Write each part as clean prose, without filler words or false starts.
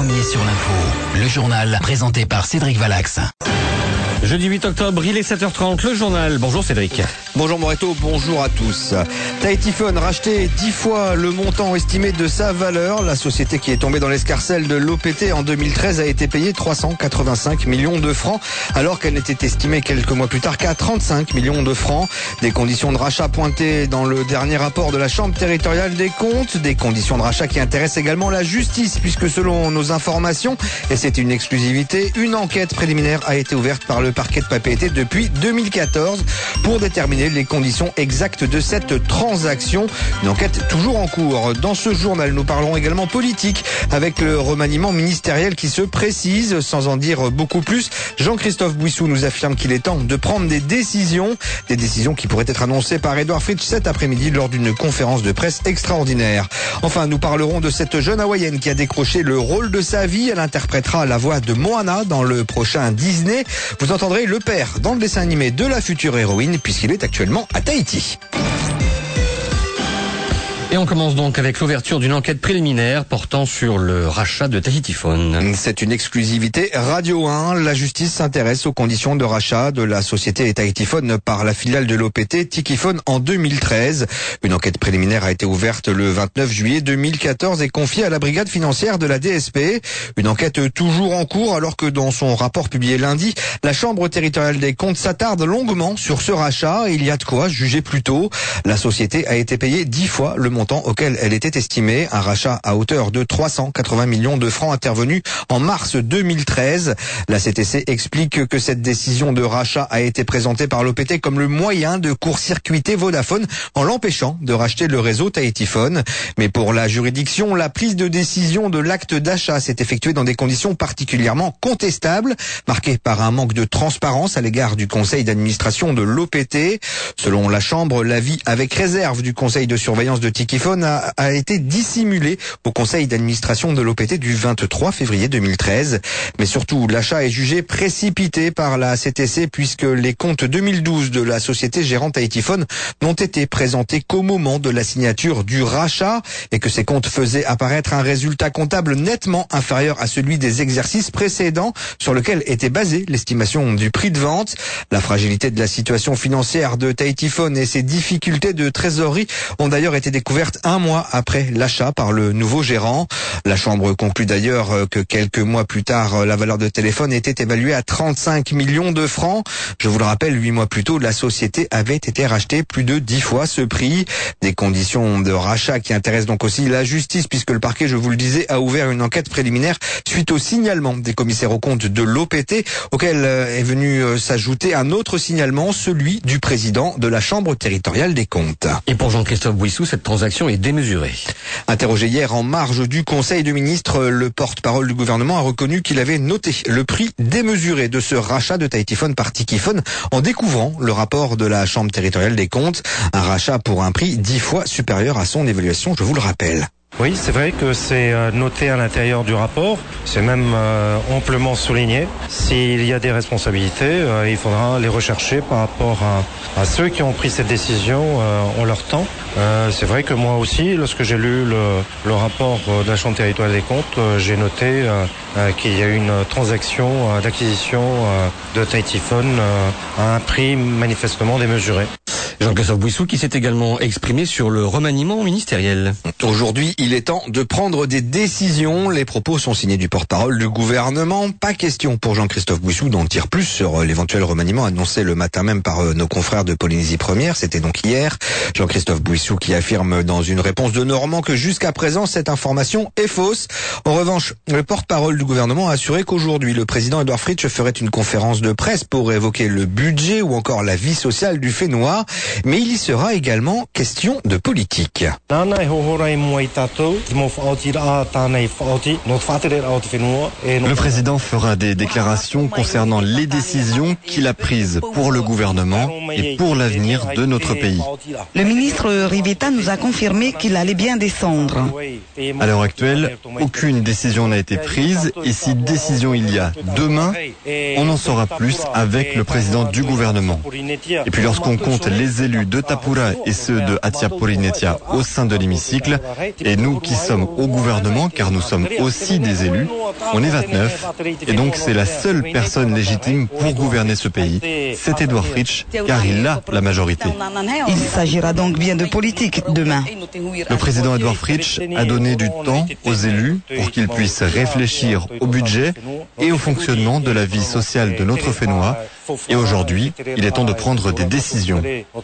premier sur l'info. Le journal présenté par Cédric Valax. Jeudi 8 octobre, il est 7h30, le journal. Bonjour Cédric. Bonjour Moreto, bonjour à tous. Tahitiphone racheté 10 fois le montant estimé de sa valeur. La société qui est tombée dans l'escarcelle de l'OPT en 2013 a été payée 385 millions de francs, alors qu'elle n'était estimée quelques mois plus tard qu'à 35 millions de francs. Des conditions de rachat pointées dans le dernier rapport de la Chambre territoriale des comptes. Des conditions de rachat qui intéressent également la justice, puisque selon nos informations, et c'est une exclusivité, une enquête préliminaire a été ouverte par le parquet de Papeete depuis 2014 pour déterminer les conditions exactes de cette transaction. Une enquête toujours en cours. Dans ce journal, nous parlerons également politique avec le remaniement ministériel qui se précise. Sans en dire beaucoup plus, Jean-Christophe Bouissou nous affirme qu'il est temps de prendre des décisions qui pourraient être annoncées par Édouard Fritsch cet après-midi lors d'une conférence de presse extraordinaire. Enfin, nous parlerons de cette jeune hawaïenne qui a décroché le rôle de sa vie. Elle interprétera la voix de Moana dans le prochain Disney. Vous entendrez le père dans le dessin animé de la future héroïne puisqu'il est actuellement à Tahiti. Et on commence donc avec l'ouverture d'une enquête préliminaire portant sur le rachat de Tahitiphone. C'est une exclusivité Radio 1. La justice s'intéresse aux conditions de rachat de la société Tahitiphone par la filiale de l'OPT Tikiphone en 2013. Une enquête préliminaire a été ouverte le 29 juillet 2014 et confiée à la brigade financière de la DSP. Une enquête toujours en cours alors que dans son rapport publié lundi, la Chambre territoriale des comptes s'attarde longuement sur ce rachat. Il y a de quoi juger plus tôt. La société a été payée 10 fois le montant auquel elle était estimée, un rachat à hauteur de 380 millions de francs intervenu en mars 2013. La CTC explique que cette décision de rachat a été présentée par l'OPT comme le moyen de court-circuiter Vodafone en l'empêchant de racheter le réseau Tahitiphone. Mais pour la juridiction, la prise de décision de l'acte d'achat s'est effectuée dans des conditions particulièrement contestables, marquées par un manque de transparence à l'égard du conseil d'administration de l'OPT. Selon la Chambre, l'avis avec réserve du conseil de surveillance de Tikiphone a été dissimulé au conseil d'administration de l'OPT du 23 février 2013. Mais surtout, l'achat est jugé précipité par la CTC puisque les comptes 2012 de la société gérante Tahitiphone n'ont été présentés qu'au moment de la signature du rachat et que ces comptes faisaient apparaître un résultat comptable nettement inférieur à celui des exercices précédents sur lequel était basée l'estimation du prix de vente. La fragilité de la situation financière de Tahitiphone et ses difficultés de trésorerie ont d'ailleurs été découvertes un mois après l'achat par le nouveau gérant. La Chambre conclut d'ailleurs que quelques mois plus tard, la valeur de téléphone était évaluée à 35 millions de francs. Je vous le rappelle, 8 mois plus tôt, la société avait été rachetée plus de 10 fois ce prix. Des conditions de rachat qui intéressent donc aussi la justice puisque le parquet, je vous le disais, a ouvert une enquête préliminaire suite au signalement des commissaires aux comptes de l'OPT auquel est venu s'ajouter un autre signalement, celui du président de la Chambre territoriale des comptes. Et pour Jean-Christophe Bouissou, cette transaction est démesurée. Interrogé hier en marge du Conseil de ministres, le porte-parole du gouvernement a reconnu qu'il avait noté le prix démesuré de ce rachat de Tahitiphone par Tikiphone en découvrant le rapport de la Chambre territoriale des comptes. Un rachat pour un prix 10 fois supérieur à son évaluation, je vous le rappelle. Oui, c'est vrai que c'est noté à l'intérieur du rapport, c'est même amplement souligné. S'il y a des responsabilités, il faudra les rechercher par rapport à ceux qui ont pris cette décision en leur temps. C'est vrai que moi aussi, lorsque j'ai lu le rapport de la Chambre territoriale des comptes, j'ai noté qu'il y a eu une transaction d'acquisition de Tahitiphone à un prix manifestement démesuré. Jean-Christophe Bouissou qui s'est également exprimé sur le remaniement ministériel. Aujourd'hui, il est temps de prendre des décisions. Les propos sont signés du porte-parole du gouvernement. Pas question pour Jean-Christophe Bouissou d'en dire plus sur l'éventuel remaniement annoncé le matin même par nos confrères de Polynésie Première. C'était donc hier. Jean-Christophe Bouissou qui affirme dans une réponse de Normand que jusqu'à présent, cette information est fausse. En revanche, le porte-parole du gouvernement a assuré qu'aujourd'hui, le président Édouard Fritsch ferait une conférence de presse pour évoquer le budget ou encore la vie sociale du Fénois. Mais il y sera également question de politique. Le président fera des déclarations concernant les décisions qu'il a prises pour le gouvernement et pour l'avenir de notre pays. Le ministre Rivetta nous a confirmé qu'il allait bien descendre. À l'heure actuelle, aucune décision n'a été prise et si décision il y a demain, on en saura plus avec le président du gouvernement. Et puis lorsqu'on compte les les élus de Tapura et ceux de Hatia Porinetia au sein de l'hémicycle. Et nous qui sommes au gouvernement, car nous sommes aussi des élus, on est 29. Et donc c'est la seule personne légitime pour gouverner ce pays. C'est Edouard Fritsch, car il a la majorité. Il s'agira donc bien de politique demain. Le président Edouard Fritsch a donné du temps aux élus pour qu'ils puissent réfléchir au budget et au fonctionnement de la vie sociale de notre Fénois. Et aujourd'hui, il est temps de prendre des décisions.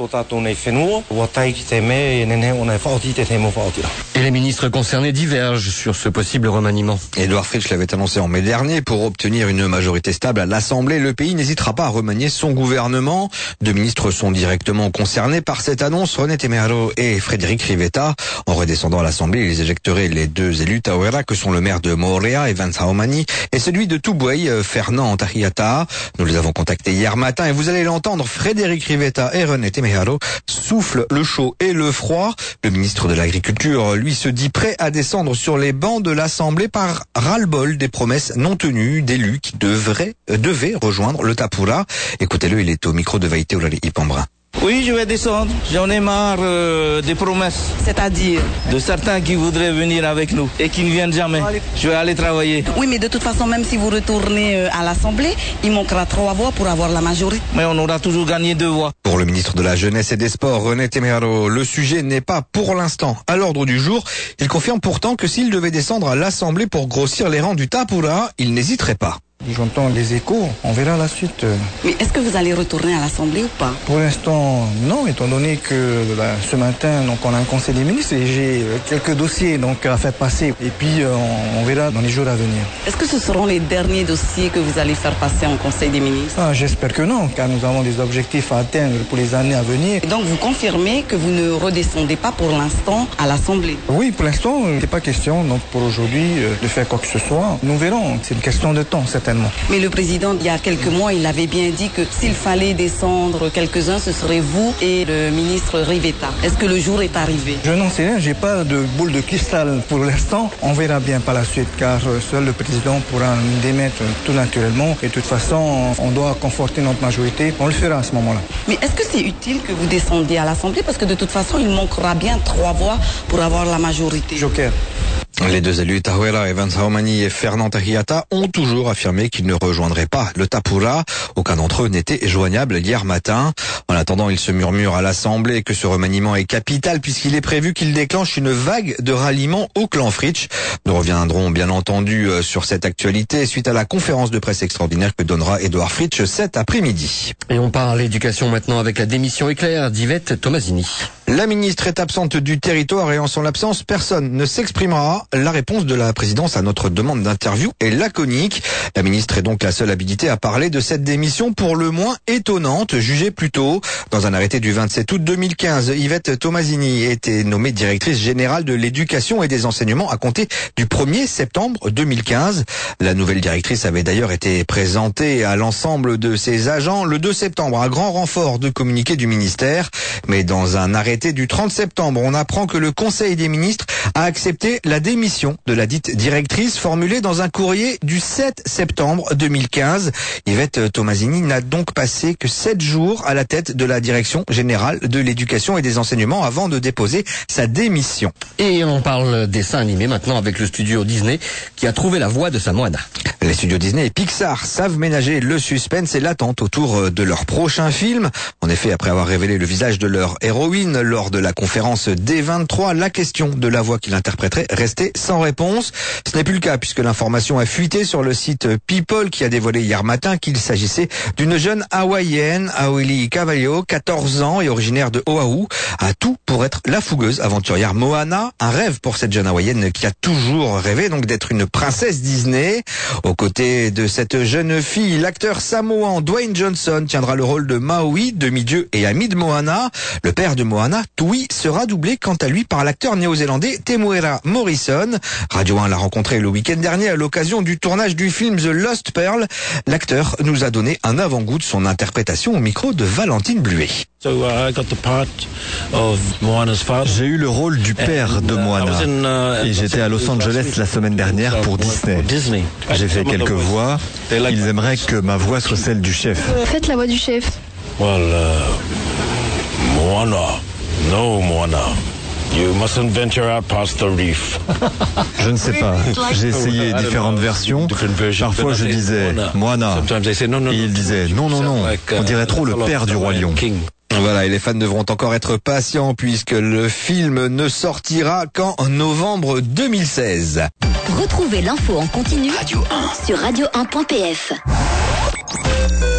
Et les ministres concernés divergent sur ce possible remaniement. Edouard Fritsch l'avait annoncé en mai dernier. Pour obtenir une majorité stable à l'Assemblée, le pays n'hésitera pas à remanier son gouvernement. Deux ministres sont directement concernés par cette annonce, René Temero et Frédéric Rivetta. En redescendant à l'Assemblée, ils éjecteraient les deux élus Tauera, que sont le maire de Moorea, Evan Saomani, et celui de Tubuai, Fernand Tahiata. Nous les avons contactés hier matin et vous allez l'entendre, Frédéric Rivetta et René Temero soufflent le chaud et le froid. Le ministre de l'Agriculture, lui, se dit prêt à descendre sur les bancs de l'Assemblée par ras-le-bol des promesses non tenues d'élus qui devaient rejoindre le Tapura. Écoutez-le, il est au micro de Vaïté Oulali Ipambrin. Oui, je vais descendre. J'en ai marre des promesses. C'est-à-dire De certains qui voudraient venir avec nous et qui ne viennent jamais. Je vais aller travailler. Oui, mais de toute façon, même si vous retournez à l'Assemblée, il manquera 3 voix pour avoir la majorité. Mais on aura toujours gagné 2 voix. Pour le ministre de la Jeunesse et des Sports, René Temero, le sujet n'est pas pour l'instant à l'ordre du jour. Il confirme pourtant que s'il devait descendre à l'Assemblée pour grossir les rangs du Tapura, il n'hésiterait pas. J'entends les échos, on verra la suite. Mais est-ce que vous allez retourner à l'Assemblée ou pas? Pour l'instant, non, étant donné que ce matin, donc, on a un conseil des ministres et j'ai quelques dossiers donc, à faire passer. Et puis, on verra dans les jours à venir. Est-ce que ce seront les derniers dossiers que vous allez faire passer en conseil des ministres? J'espère que non, car nous avons des objectifs à atteindre pour les années à venir. Et donc, vous confirmez que vous ne redescendez pas pour l'instant à l'Assemblée? Oui, pour l'instant, il n'est pas question donc, pour aujourd'hui de faire quoi que ce soit. Nous verrons, c'est une question de temps, certainement. Mais le président, il y a quelques mois, il avait bien dit que s'il fallait descendre quelques-uns, ce serait vous et le ministre Rivetta. Est-ce que le jour est arrivé? Je n'en sais rien, j'ai pas de boule de cristal pour l'instant. On verra bien par la suite, car seul le président pourra démettre tout naturellement. Et de toute façon, on doit conforter notre majorité. On le fera à ce moment-là. Mais est-ce que c'est utile que vous descendiez à l'Assemblée? Parce que de toute façon, il manquera bien 3 voix pour avoir la majorité. Joker. Les deux élus Tahuera, Evan Saomani et Fernand Tahiata ont toujours affirmé qu'ils ne rejoindraient pas le Tapura. Aucun d'entre eux n'était joignable hier matin. En attendant, il se murmure à l'Assemblée que ce remaniement est capital puisqu'il est prévu qu'il déclenche une vague de ralliement au clan Fritsch. Nous reviendrons bien entendu sur cette actualité suite à la conférence de presse extraordinaire que donnera Edouard Fritsch cet après-midi. Et on parle éducation maintenant avec la démission éclair d'Yvette Tomasini. La ministre est absente du territoire et en son absence, personne ne s'exprimera. La réponse de la présidence à notre demande d'interview est laconique. La ministre est donc la seule habilitée à parler de cette démission pour le moins étonnante, jugée plus tôt. Dans un arrêté du 27 août 2015, Yvette Tomasini était nommée directrice générale de l'éducation et des enseignements à compter du 1er septembre 2015. La nouvelle directrice avait d'ailleurs été présentée à l'ensemble de ses agents le 2 septembre, à grand renfort de communiqué du ministère. Mais dans un arrêté du 30 septembre, on apprend que le Conseil des ministres a accepté la démission de la dite directrice formulée dans un courrier du 7 septembre 2015. Yvette Tomasini n'a donc passé que 7 jours à la tête de la direction générale de l'éducation et des enseignements avant de déposer sa démission. Et on parle dessin animé maintenant avec le studio Disney qui a trouvé la voix de sa Moana. Les studios Disney et Pixar savent ménager le suspense et l'attente autour de leur prochain film. En effet, après avoir révélé le visage de leur héroïne lors de la conférence D23, la question de la voix qu'il interpréterait restait sans réponse. Ce n'est plus le cas puisque l'information a fuité sur le site People qui a dévoilé hier matin qu'il s'agissait d'une jeune hawaïenne, Auili Cavallo, 14 ans et originaire de Oahu, a tout pour être la fougueuse aventurière Moana, un rêve pour cette jeune hawaïenne qui a toujours rêvé donc d'être une princesse Disney. Aux côtés de cette jeune fille, l'acteur samoan Dwayne Johnson tiendra le rôle de Maui, demi-dieu et ami de Moana. Le père de Moana, Tui, sera doublé quant à lui par l'acteur néo-zélandais Temuera Morrison. Radio 1 l'a rencontré le week-end dernier à l'occasion du tournage du film The Lost Pearl. L'acteur nous a donné un avant-goût de son interprétation au micro de Valentine Bluet. J'ai eu le rôle du père de Moana et j'étais à Los Angeles la semaine dernière pour Disney. J'ai fait quelques voix. Ils aimeraient que ma voix soit celle du chef. Faites la voix du chef. Moana. No, Moana. You mustn't venture out past the reef. Je ne sais pas. J'ai essayé différentes versions. Parfois je disais Moana. Et il disait non. On dirait trop le père du roi lion. Voilà, et les fans devront encore être patients puisque le film ne sortira qu'en novembre 2016. Retrouvez l'info en continu sur radio1.pf.